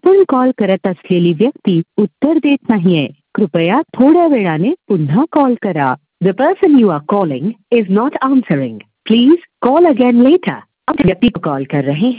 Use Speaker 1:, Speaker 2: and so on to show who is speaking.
Speaker 1: आपण कॉल करत असलेली व्यक्ती उत्तर देत नाहीये. कृपया थोड्या वेळाने पुन्हा कॉल करा. The person you are calling is not answering. Please call again later. आप व्यक्ति को कॉल कर रहे हैं